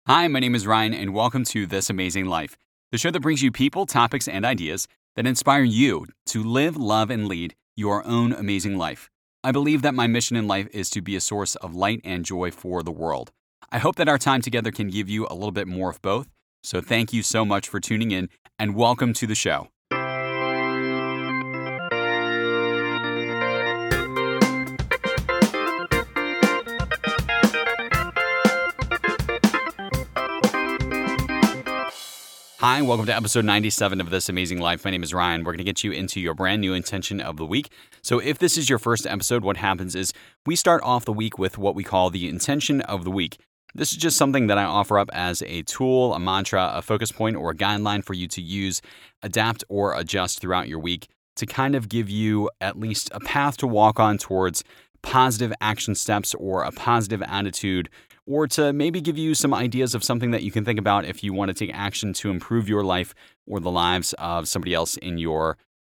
Hi, my name is Ryan, and welcome to This Amazing Life, the show that brings you people, topics, and ideas that inspire you to live, love, and lead your own amazing life. I believe that my mission in life is to be a source of light and joy for the world. I hope that our time together can give you a little bit more of both. So thank you so much for tuning in, and welcome to the show. Hi, welcome to episode 97 of This Amazing Life. My name is Ryan. We're going to get you into your brand new intention of the week. So if this is your first episode, what happens is we start off the week with what we call the intention of the week. This is just something that I offer up as a tool, a mantra, a focus point, or a guideline for you to use, adapt, or adjust throughout your week to kind of give you at least a path to walk on towards positive action steps or a positive attitude, or to maybe give you some ideas of something that you can think about if you want to take action to improve your life or the lives of somebody else in your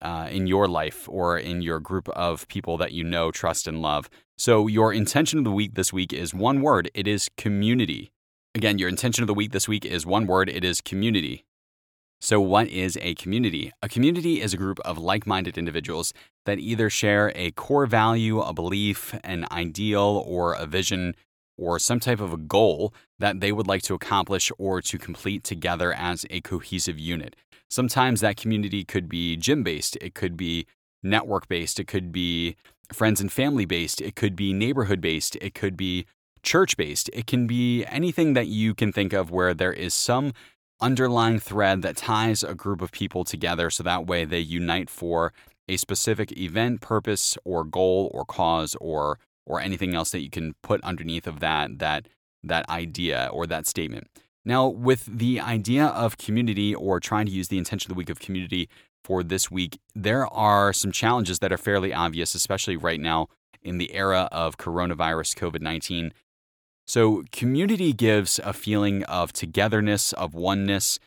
life or in your group of people that you know, trust, and love. So your intention of the week this week is one word. It is community. Again, your intention of the week this week is one word. It is community. So what is a community? A community is a group of like-minded individuals that either share a core value, a belief, an ideal, or a vision, or some type of a goal that they would like to accomplish or to complete together as a cohesive unit. Sometimes that community could be gym-based, it could be network-based, it could be friends and family-based, it could be neighborhood-based, it could be church-based, it can be anything that you can think of where there is some underlying thread that ties a group of people together so that way they unite for a specific event, purpose, or goal, or cause, or anything else that you can put underneath of that idea or that statement. Now, with the idea of community or trying to use the intention of the week of community for this week, there are some challenges that are fairly obvious, especially right now in the era of coronavirus, COVID-19. So community gives a feeling of togetherness, of oneness,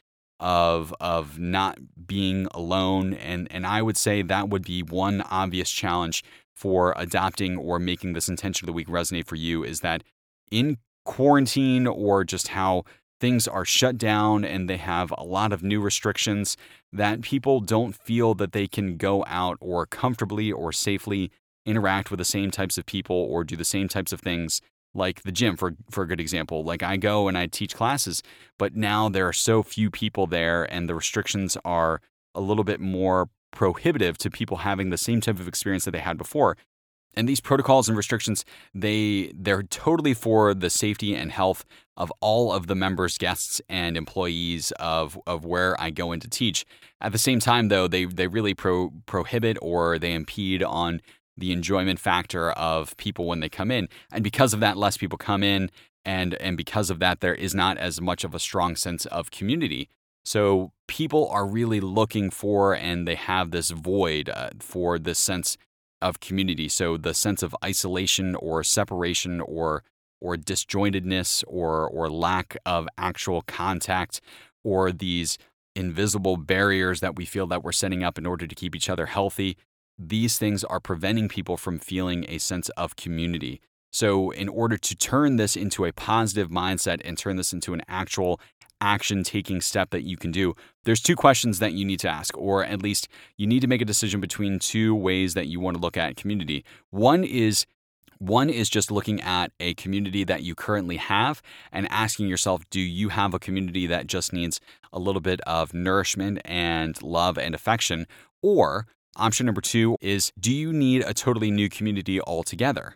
of not being alone. And I would say that would be one obvious challenge for adopting or making this intention of the week resonate for you, is that in quarantine or just how things are shut down and they have a lot of new restrictions, that people don't feel that they can go out or comfortably or safely interact with the same types of people or do the same types of things, like the gym, for a good example. Like I go and I teach classes, but now there are so few people there and the restrictions are a little bit more prohibitive to people having the same type of experience that they had before. And these protocols and restrictions, they're totally for the safety and health of all of the members, guests, and employees of where I go in to teach. At the same time, though, they really prohibit or they impede on the enjoyment factor of people when they come in. And because of that, less people come in. And because of that, there is not as much of a strong sense of community. So people are really looking for, and they have this void for this sense of community. So the sense of isolation or separation or disjointedness or lack of actual contact, or these invisible barriers that we feel that we're setting up in order to keep each other healthy, these things are preventing people from feeling a sense of community. So in order to turn this into a positive mindset and turn this into an actual action-taking step that you can do, there's two questions that you need to ask, or at least you need to make a decision between two ways that you want to look at community. One is just looking at a community that you currently have and asking yourself, do you have a community that just needs a little bit of nourishment and love and affection? Or option number two is, do you need a totally new community altogether?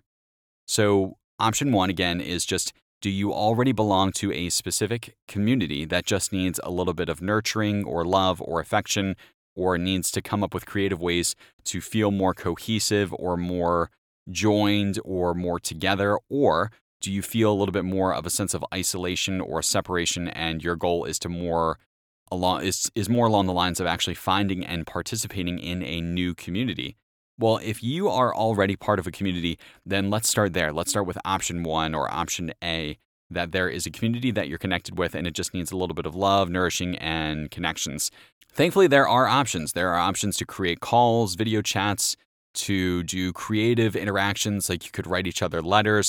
So option one, again, is just, do you already belong to a specific community that just needs a little bit of nurturing or love or affection, or needs to come up with creative ways to feel more cohesive or more joined or more together? Or do you feel a little bit more of a sense of isolation or separation, and your goal is to more along the lines of actually finding and participating in a new community? Well, if you are already part of a community, then let's start there. Let's start with option one, or option A, that there is a community that you're connected with and it just needs a little bit of love, nourishing, and connections. Thankfully, there are options. There are options to create calls, video chats, to do creative interactions, like you could write each other letters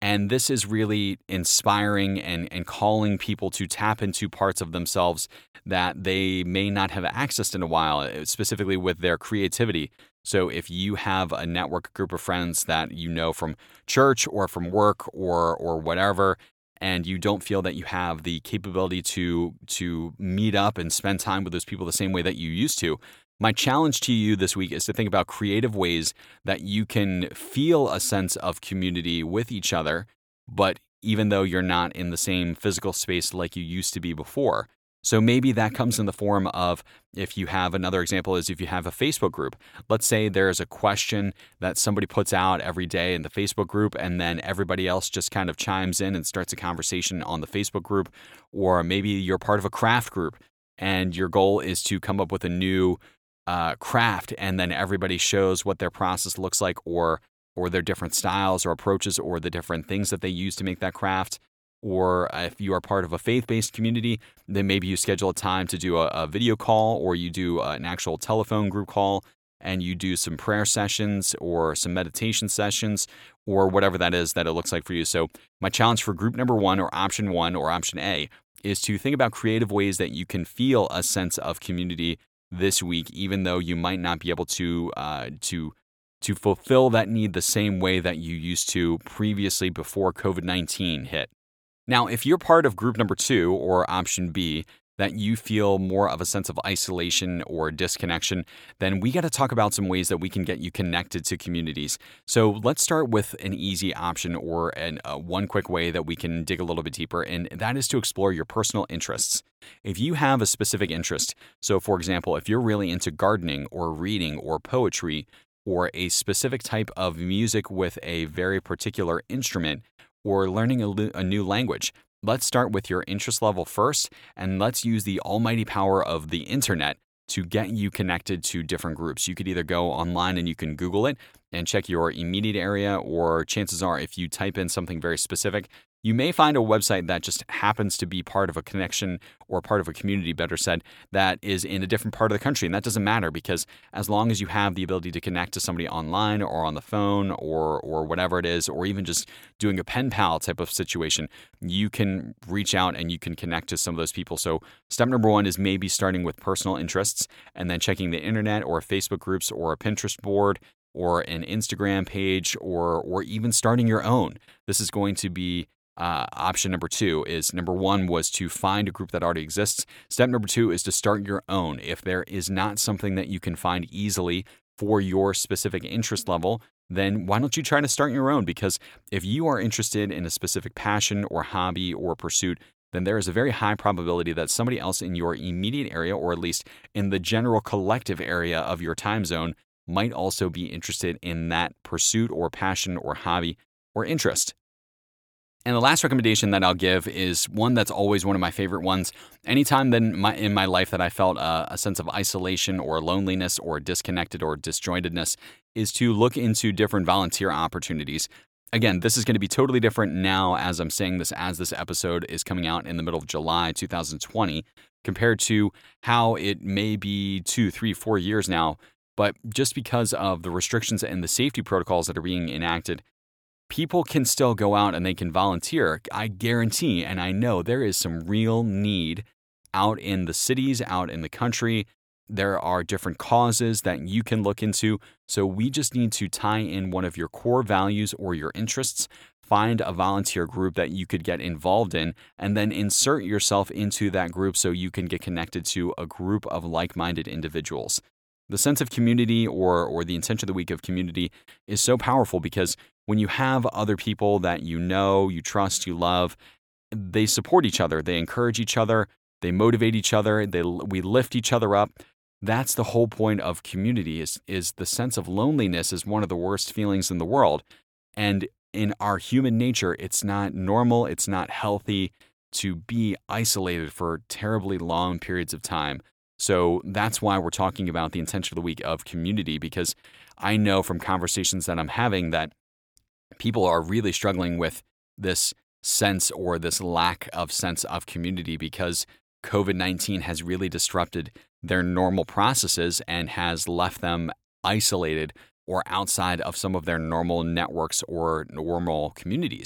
And this is really inspiring and calling people to tap into parts of themselves that they may not have accessed in a while, specifically with their creativity. So if you have a network group of friends that you know from church or from work or whatever, and you don't feel that you have the capability to meet up and spend time with those people the same way that you used to, my challenge to you this week is to think about creative ways that you can feel a sense of community with each other, but even though you're not in the same physical space like you used to be before. So maybe that comes in the form of, if you have another example is if you have a Facebook group. Let's say there's a question that somebody puts out every day in the Facebook group, and then everybody else just kind of chimes in and starts a conversation on the Facebook group. Or maybe you're part of a craft group and your goal is to come up with a new craft, and then everybody shows what their process looks like, or their different styles or approaches, or the different things that they use to make that craft. Or if you are part of a faith-based community, then maybe you schedule a time to do a video call, or you do an actual telephone group call, and you do some prayer sessions or some meditation sessions, or whatever that is that it looks like for you. So my challenge for group number one or option A is to think about creative ways that you can feel a sense of community this week, even though you might not be able to fulfill that need the same way that you used to previously before COVID-19 hit. Now, if you're part of group number 2 or option B, that you feel more of a sense of isolation or disconnection, then we got to talk about some ways that we can get you connected to communities. So let's start with an easy option, or one quick way that we can dig a little bit deeper, and that is to explore your personal interests. If you have a specific interest, so for example, if you're really into gardening or reading or poetry, or a specific type of music with a very particular instrument, or learning a new language, let's start with your interest level first, and let's use the almighty power of the internet to get you connected to different groups. You could either go online and you can Google it and check your immediate area, or chances are if you type in something very specific, you may find a website that just happens to be part of a connection, or part of a community, better said, that is in a different part of the country. And that doesn't matter, because as long as you have the ability to connect to somebody online or on the phone or whatever it is, or even just doing a pen pal type of situation, you can reach out and you can connect to some of those people. So step number 1 is maybe starting with personal interests, and then checking the internet or Facebook groups or a Pinterest board or an Instagram page, or even starting your own. This is going to be option number 2. Is number 1 was to find a group that already exists. Step number 2 is to start your own. If there is not something that you can find easily for your specific interest level, then why don't you try to start your own? Because if you are interested in a specific passion or hobby or pursuit, then there is a very high probability that somebody else in your immediate area, or at least in the general collective area of your time zone, might also be interested in that pursuit or passion or hobby or interest. And the last recommendation that I'll give is one that's always one of my favorite ones. Anytime in my life that I felt a sense of isolation or loneliness or disconnected or disjointedness, is to look into different volunteer opportunities. Again, this is going to be totally different now as I'm saying this, as this episode is coming out in the middle of July 2020, compared to how it may be 2, 3, 4 years now. But just because of the restrictions and the safety protocols that are being enacted, people can still go out and they can volunteer. I guarantee, and I know there is some real need out in the cities, out in the country. There are different causes that you can look into. So we just need to tie in one of your core values or your interests, find a volunteer group that you could get involved in, and then insert yourself into that group so you can get connected to a group of like-minded individuals. The sense of community, or the intention of the week of community, is so powerful, because when you have other people that you know, you trust, you love, they support each other, they encourage each other, they motivate each other, we lift each other up. That's the whole point of community, is the sense of loneliness is one of the worst feelings in the world. And in our human nature, it's not normal, it's not healthy to be isolated for terribly long periods of time. So that's why we're talking about the intention of the week of community, because I know from conversations that I'm having that people are really struggling with this sense, or this lack of sense of community, because COVID-19 has really disrupted their normal processes and has left them isolated or outside of some of their normal networks or normal communities.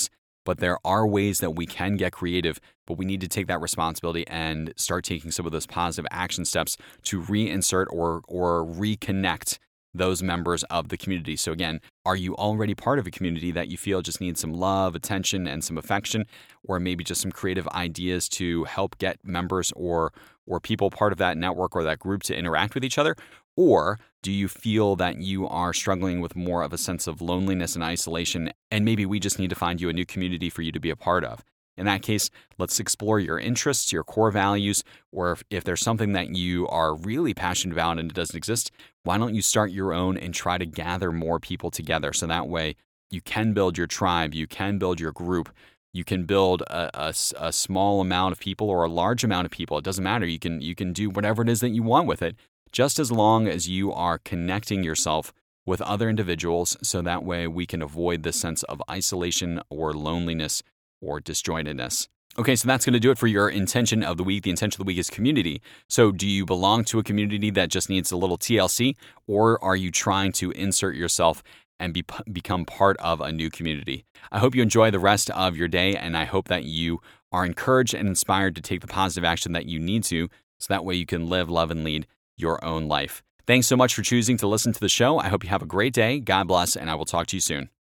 but there are ways that we can get creative, but we need to take that responsibility and start taking some of those positive action steps to reinsert or reconnect those members of the community. So again, are you already part of a community that you feel just needs some love, attention, and some affection, or maybe just some creative ideas to help get members or people part of that network or that group to interact with each other? Or do you feel that you are struggling with more of a sense of loneliness and isolation, and maybe we just need to find you a new community for you to be a part of? In that case, let's explore your interests, your core values, or if there's something that you are really passionate about and it doesn't exist, why don't you start your own and try to gather more people together? So that way you can build your tribe, you can build your group, you can build a small amount of people or a large amount of people. It doesn't matter. You can do whatever it is that you want with it, just as long as you are connecting yourself with other individuals, so that way we can avoid this sense of isolation or loneliness or disjointedness. Okay, so that's going to do it for your intention of the week. The intention of the week is community. So do you belong to a community that just needs a little TLC, or are you trying to insert yourself and become part of a new community? I hope you enjoy the rest of your day, and I hope that you are encouraged and inspired to take the positive action that you need to, so that way you can live, love, and lead your own life. Thanks so much for choosing to listen to the show. I hope you have a great day. God bless, and I will talk to you soon.